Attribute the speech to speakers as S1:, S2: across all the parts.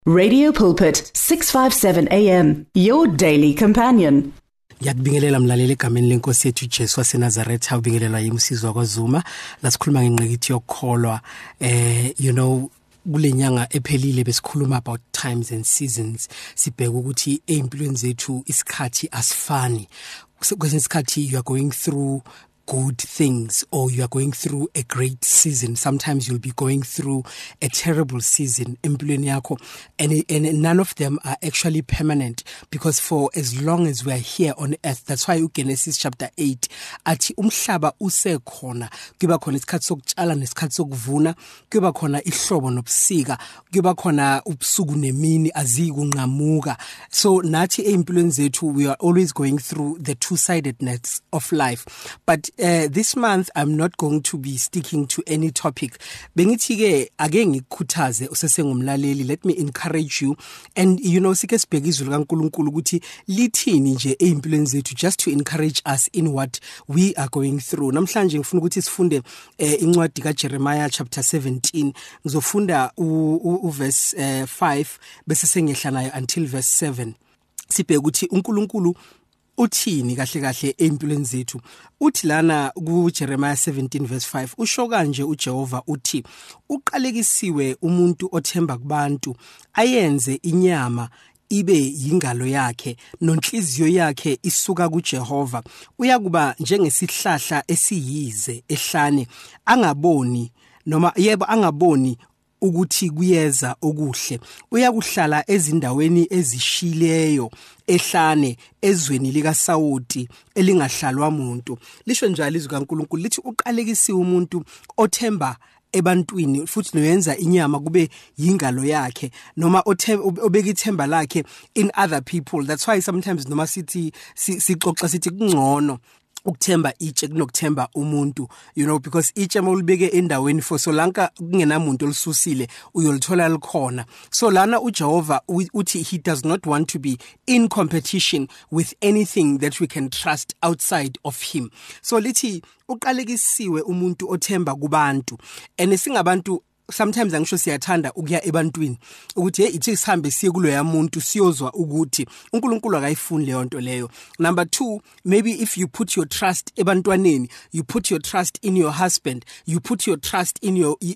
S1: Radio Pulpit 657 AM, your daily companion.
S2: Ngiyakubingelela mlaleli egameni lenkosi yethu Jesu waseNazaretha, ubingelelwa yiMsizwa kwaZuma. Lasikhuluma ngenqekithi yokukholwa. Kulenyanga ephelile besikhuluma about times and seasons. Sibheka ukuthi empilweni zethu isikhathi asifani. Kwesinye isikhathi you are going through good things, or you are going through a great season. Sometimes you'll be going through a terrible season empilweni yakho, and none of them are actually permanent, because for as long as we are here on earth, that's why Genesis chapter 8 athi umhlaba usekhona, kuba khona isikhathi sokutshala nesikhathi sokuvuna, kuba khona ihlobo nobusika, kuba khona ubusuku nemini azikunqamuka. So nathi empilweni zethu we are always going through the two-sidedness of life. But this month I'm not going to be sticking to any topic. Bengithi ke ake ngikukhuthaze usesengumlaleli, let me encourage you, and sike sibheke izwi likaNkulunkulu ukuthi lithini nje empilweni zethu, just to encourage us in what we are going through. Namhlanje ngifuna ukuthi sifunde incwadi kaJeremiah chapter 17. Ngizofunda uverse 5 bese sengehla nayo until verse 7. Sibheke ukuthi uNkulunkulu uthini kahle kahle empilweni zethu. Uthi lana kuJeremiah 17 verse 5, usho kanje uJehova uthi, uqalekisiwe umuntu othemba kubantu, ayenze inyama ibe yingalo yakhe, nonhliziyo yakhe isuka kuJehova. Uyakuba njengesihlahla esiyize ehlane, angaboni noma yebo angaboni ukuthi kuyeza okuhle. Uyakuhlala ezindaweni ezishileyo ehlane, ezweni likaSawoti elingahlalwa umuntu. Lisho njalo izwi kaNkulunkulu lithi uqalekisiwe umuntu othemba ebantwini futhi noyenza inyama kube yingalo yakhe, noma obeka ithemba lakhe in other people. That's why sometimes noma sithi sixoxa sithi kungcono ukuthemba itshe kunokuthemba umuntu, because itshe mawulibeke endaweni for so lanka kungenamuntu olisusile uyolithola likhona. So lana uJehova uthi he does not want to be in competition with anything that we can trust outside of him. So lithi uqalekisiwe umuntu othemba kubantu, and singabantu sometimes angisho siyathanda ukuya ebantwini ukuthi ithi sihambe siye kulo yamuntu siyozwa ukuthi uNkulunkulu akayifuni leyo nto leyo. Number 2, maybe if you put your trust ebantwaneni, you put your trust in your husband, you put your trust in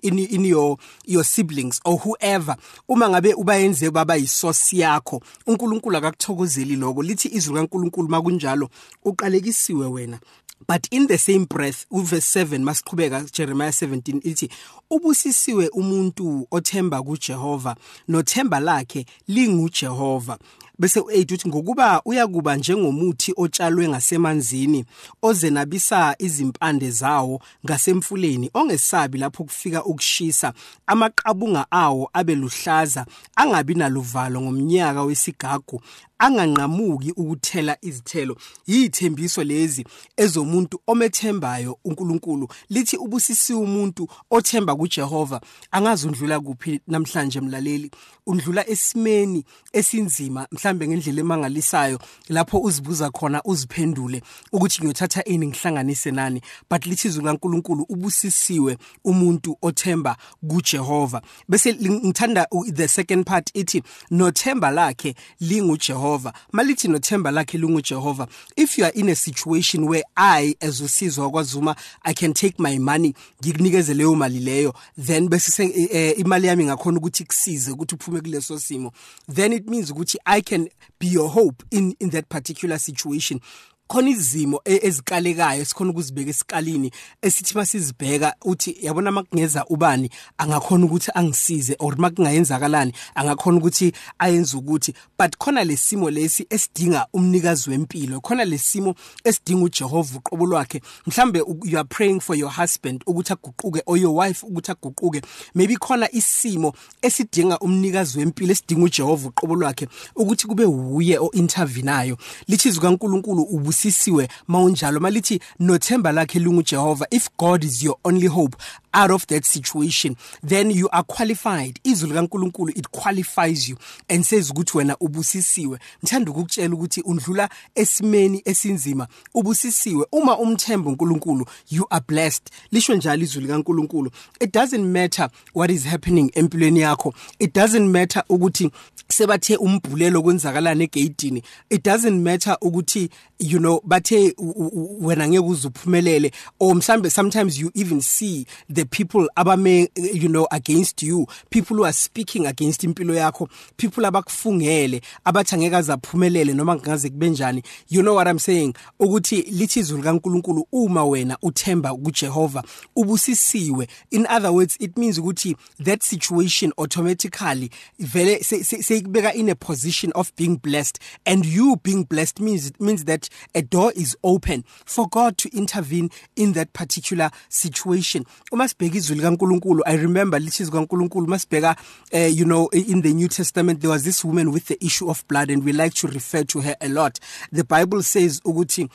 S2: your siblings or whoever, uma ngabe ubayenze baba yisosi yakho, uNkulunkulu akakuthokozeli lokho. Lithi izwi kaNkulunkulu makunjalo uqalekisiwe wena. But in the same breath, verse 7, masiqhubeka Jeremiah 17 ithi, ubusisiwe umuntu othemba kuJehova, nothemba lakhe linguJehova. Bese 8 uthi, ngokuba uyakuba njengomuthi otshalwe ngasemanzini, ozenabisa izimpande zawo ngasemfuleni, ongesabi lapho kufika ukushisa, amaqabunga awo abeluhlaza, angabi naluvalo ngomnyaka wesigagu, anganqamuki ukuthela izithelo. Yithembiso lezi ezomuntu omethembayo uNkulunkulu. Lithi ubusisiwe umuntu othemba kuJehova. Angazi undlula kuphi namhlanje mlaleli, undlula esimeni esinzima, mhlambe ngendlela emangalisayo lapho uzibuza khona uziphendule ukuthi ngiyothatha ini ngihlanganise nani. But lithi izwi kaNkulunkulu ubusisiwe umuntu othemba kuJehova. Bese ngithanda the second part ithi nothemba lakhe linguJehova. Malithi nothemba lakhe linguJehova. If you are in a situation where I as uSizwa kwaZuma I can take my money ngikunikeze leyo mali leyo, then bese imali yami ngakhona ukuthi kusize ukuthi uphume kuleso simo, then it means ukuthi I can be your hope in that particular situation. Khona izimo ezikalekayo sikhona ukuzibeka esikalini esithi masizibheka uthi yabona makungeza ubani angakhona ukuthi angisize, or makungayenzakalani angakhona ukuthi ayenze ukuthi. But khona lesimo lesi esidinga umnikazi wempilo, khona lesimo esidinga uJehova uqobo lwakhe. Mhlambe you are praying for your husband ukuthi aguquke, or your wife ukuthi aguquke. Maybe khona isimo esidinga umnikazi wempilo esidinga uJehova uqobo lwakhe ukuthi kube uye o intervenayo. Lithi izwi kaNkulunkulu ubusisiwe mawunjalo, malithi nothemba lakhe linguJehova. If God is your only hope, out of that situation, then you are qualified. Izwi likaNkulunkulu, it qualifies you and says ukuthi wena ubusisiwe. Ngithanda ukukutshela ukuthi undlula esimeni esinzima, ubusisiwe. Uma umthemba uNkulunkulu, you are blessed. Lisho njalo izwi likaNkulunkulu. It doesn't matter what is happening empilweni yakho. It doesn't matter ukuthi sebathe umbhulelo kwenzakalana egeyidini. It doesn't matter ukuthi bathe wena ngeke uzuphumelele, or mhlambe sometimes you even see the people abame against you, people who are speaking against impilo yakho, people abakufungele abathi angeke azaphumelele noma ngaze kubenjani. You know what I'm saying? Ukuthi lithi izwi likaNkulunkulu uma wena uthemba kuJehova ubusisiwe. In other words, it means ukuthi that situation automatically vele sekubeka in a position of being blessed, and you being blessed means that a door is open for God to intervene in that particular situation. Uma sibheka izwi likaNkulunkulu, I remember lithi izwi likaNkulunkulu masibheka in the New Testament there was this woman with the issue of blood, and we like to refer to her a lot. The Bible says ukuthi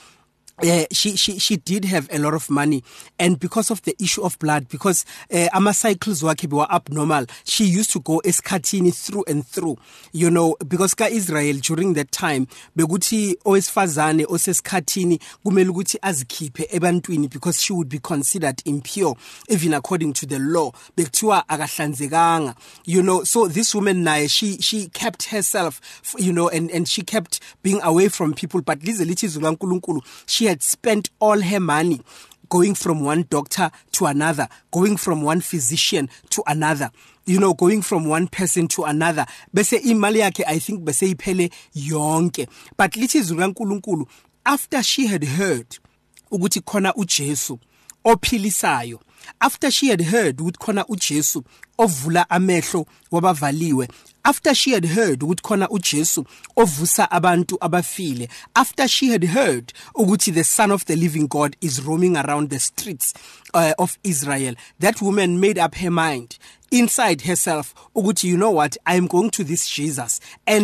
S2: she did have a lot of money, and because of the issue of blood, because ama cycles wakhe were abnormal, she used to go esikhathini through and through, because ka Israel during that time bekuthi owesifazane osesikhathini kumele ukuthi azikhiphe ebantwini because she would be considered impure even according to the law, bekuthiwa akahlanzekanga. So this woman naye she kept herself, and she kept being away from people. But lize lithi izwi likaNkulunkulu, she had spent all her money going from one doctor to another, going from one physician to another, going from one person to another. Bese imali yakhe, I think bese iphele yonke. But lithi izwi likaNkulunkulu, after she had heard ukuthi khona uJesu ophilisayo, after she had heard ukuthi khona uJesu ovula amehlo wabavaliwe, after she had heard ukuthi khona uJesu ovusa abantu abafile, after she had heard ukuthi the Son of the living God is roaming around the streets of Israel, that woman made up her mind inside herself ukuthi, you know what, I am going to this Jesus. And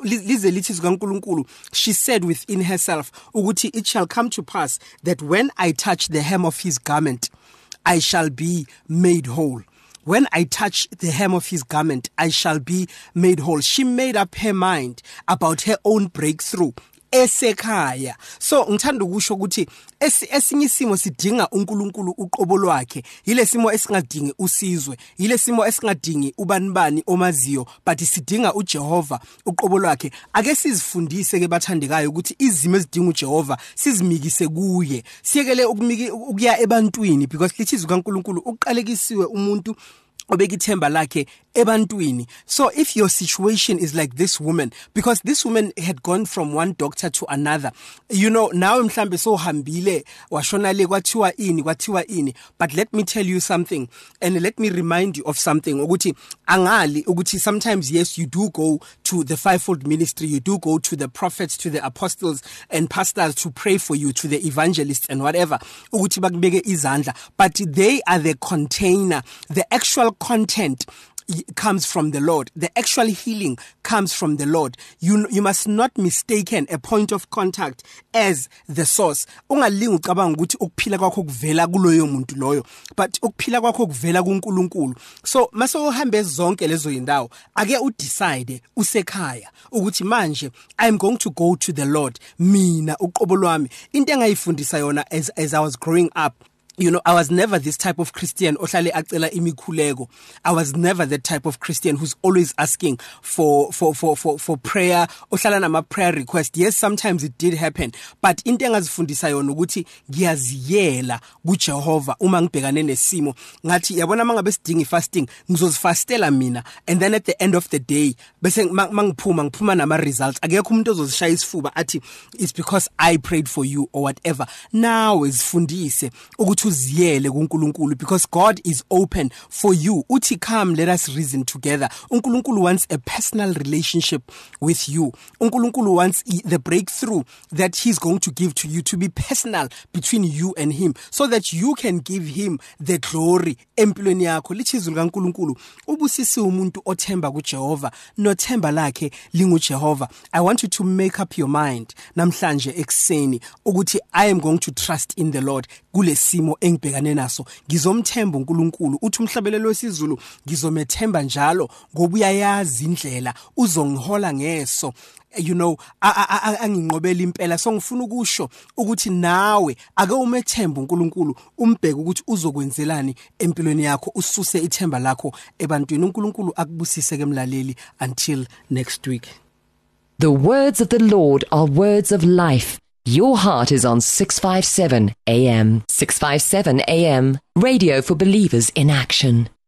S2: she said within herself ukuthi, it shall come to pass that when I touch the hem of his garment, I shall be made whole. When I touch the hem of his garment, I shall be made whole. She made up her mind about her own breakthrough. Esekhaya. So ngithanda ukusho ukuthi esinye isimo sidinga uNkulunkulu uqobo lwakhe, yile simo esingadingi usizwe, yile simo esingadingi ubanibani omaziyo, but sidinga uJehova uqobo lwakhe. Ake sizifundise ke bathandekayo ukuthi izimo ezidinga uJehova sizimikise kuye, siyekele ukuya ebantwini, because lithi izwi kaNkulunkulu uqalekisiwe umuntu obekithemba lakhe ebantwini. So if your situation is like this woman, because this woman had gone from one doctor to another, now mhlambe so hambile washona le kwathiwa ini, but let me tell you something, and let me remind you of something ukuthi angali ukuthi sometimes, yes, you do go to the fivefold ministry, you do go to the prophets, to the apostles and pastors to pray for you, to the evangelists and whatever, ukuthi bakubeke izandla, but they are the container. The actual content comes from the Lord. The actual healing comes from the Lord. You must not mistaken a point of contact as the source. Ungalingi ucabanga ukuthi ukuphila kwakho kuvela kuloyo muntu loyo, but ukuphila kwakho kuvela kuNkulunkulu. So mase uhambe zonke lezo indawo, ake udecide usekhaya ukuthi manje I am going to go to the Lord. Mina uqobo lwami into engayifundisa yona as I was growing up, I was never this type of Christian ohlale acela imikhuleko. I was never that type of Christian who's always asking for prayer, ohlala nama prayer request. Yes, sometimes it did happen, but into engazifundisa yona ukuthi ngiyaziyela kuJehova uma ngibhekane nesimo. Ngathi yabona mangabe sidinga fasting, ngizozifastela mina, and then at the end of the day bese mangiphuma nama results, akekho umuntu ozozishaya isifuba athi it's because I prayed for you or whatever. Now izifundise ukuthi uziyele kuNkulunkulu, because God is open for you. Uthi come, let us reason together. uNkulunkulu wants a personal relationship with you. uNkulunkulu wants the breakthrough that he's going to give to you to be personal between you and him, so that you can give him the glory empilweni yakho. Lithi izwi likaNkulunkulu, ubusisi umuntu othemba kuJehova nothemba lakhe linguJehova. I want you to make up your mind namhlanje ekseni ukuthi I am going to trust in the Lord kule simo isimo engibhekane naso ngizomthemba uNkulunkulu. Uthi umhlabelelo wesiZulu ngizomethemba njalo ngoba uyayazi indlela uzongihola ngeso. You know, anginqobela impela. So ngifuna ukusho ukuthi nawe ake umethemba uNkulunkulu, umbheke ukuthi uzokwenzelani empilweni yakho, ususe ithemba lakho ebantwini. uNkulunkulu akubusise ke mlaleli. Until next week.
S3: The words of the Lord are words of life. Your heart is on 657 AM. 657 AM, radio for believers in action.